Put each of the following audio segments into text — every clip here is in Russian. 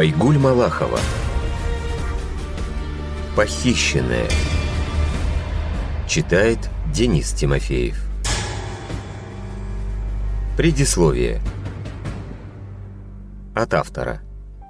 Айгуль Малахова. Похищенная. Читает Денис Тимофеев. Предисловие. От автора.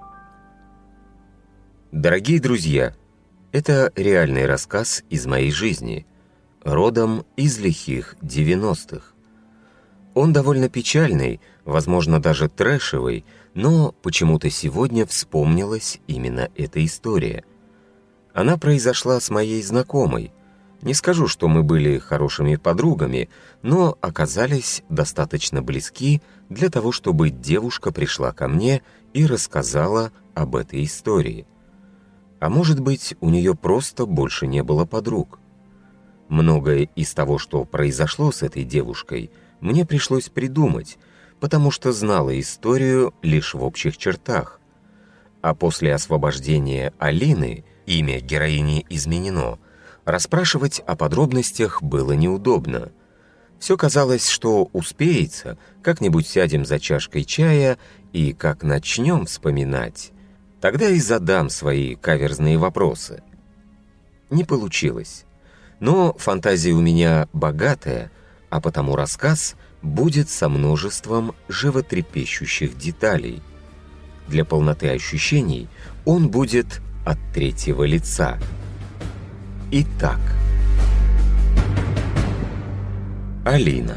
Дорогие друзья, это реальный рассказ из моей жизни, родом из лихих 90-х. Он довольно печальный, возможно, даже трэшевый, но почему-то сегодня вспомнилась именно эта история. Она произошла с моей знакомой. Не скажу, что мы были хорошими подругами, но оказались достаточно близки для того, чтобы девушка пришла ко мне и рассказала об этой истории. А может быть, у нее просто больше не было подруг. Многое из того, что произошло с этой девушкой, мне пришлось придумать, потому что знала историю лишь в общих чертах. А после освобождения Алины, имя героини изменено, расспрашивать о подробностях было неудобно. Все казалось, что успеется, как-нибудь сядем за чашкой чая, и как начнем вспоминать, тогда и задам свои каверзные вопросы. Не получилось. Но фантазия у меня богатая, а потому рассказ будет со множеством животрепещущих деталей. Для полноты ощущений он будет от третьего лица. Итак. Алина.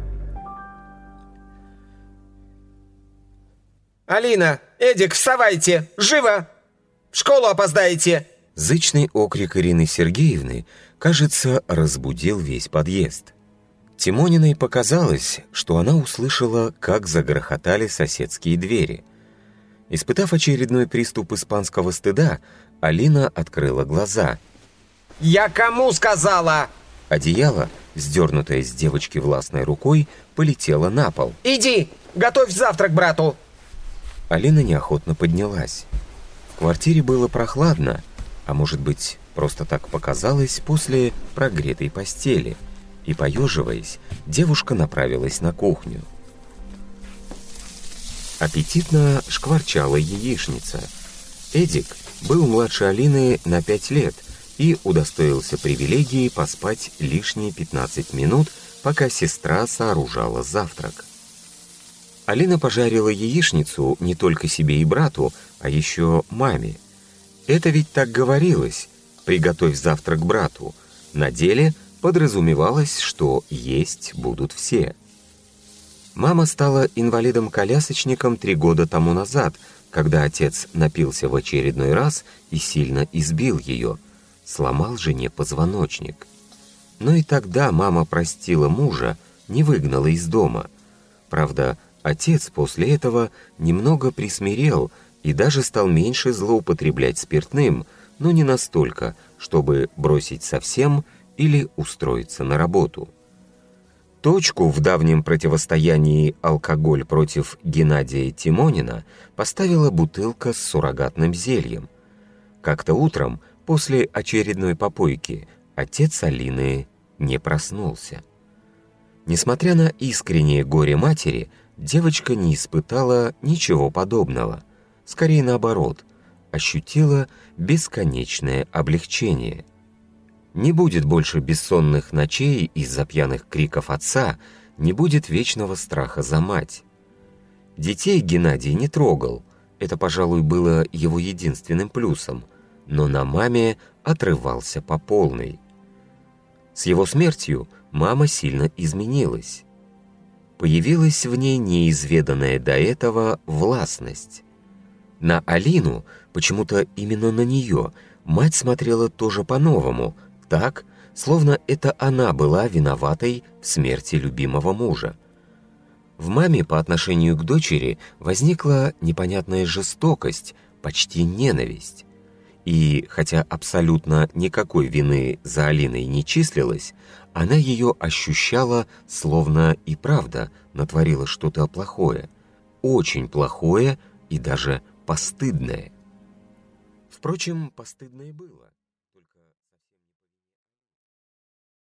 «Алина! Эдик, вставайте! Живо! В школу опоздаете!» Зычный окрик Ирины Сергеевны, кажется, разбудил весь подъезд. Тимониной показалось, что она услышала, как загрохотали соседские двери. Испытав очередной приступ испанского стыда, Алина открыла глаза. «Я кому сказала?» Одеяло, сдернутое с девочки властной рукой, полетело на пол. «Иди, готовь завтрак брату!» Алина неохотно поднялась. В квартире было прохладно, а может быть, просто так показалось после прогретой постели. И, поеживаясь, девушка направилась на кухню. Аппетитно шкварчала яичница. Эдик был младше Алины на 5 лет и удостоился привилегии поспать лишние 15 минут, пока сестра сооружала завтрак. Алина пожарила яичницу не только себе и брату, а еще маме. Это ведь так говорилось: «Приготовь завтрак брату». На деле подразумевалось, что есть будут все. Мама стала инвалидом-колясочником 3 года тому назад, когда отец напился в очередной раз и сильно избил ее, сломал жене позвоночник. Но и тогда мама простила мужа, не выгнала из дома. Правда, отец после этого немного присмирел и даже стал меньше злоупотреблять спиртным, но не настолько, чтобы бросить совсем или устроиться на работу. Точку в давнем противостоянии алкоголь против Геннадия Тимонина поставила бутылка с суррогатным зельем. Как-то утром, после очередной попойки, отец Алины не проснулся. Несмотря на искреннее горе матери, девочка не испытала ничего подобного. Скорее наоборот, ощутила бесконечное облегчение. Не будет больше бессонных ночей из-за пьяных криков отца, не будет вечного страха за мать. Детей Геннадий не трогал, это, пожалуй, было его единственным плюсом, но на маме отрывался по полной. С его смертью мама сильно изменилась. Появилась в ней неизведанная до этого властность. На Алину, почему-то именно на нее, мать смотрела тоже по-новому, так, словно это она была виноватой в смерти любимого мужа. В маме по отношению к дочери возникла непонятная жестокость, почти ненависть. И хотя абсолютно никакой вины за Алиной не числилось, она ее ощущала, словно и правда натворила что-то плохое, очень плохое и даже постыдное. Впрочем, постыдное было.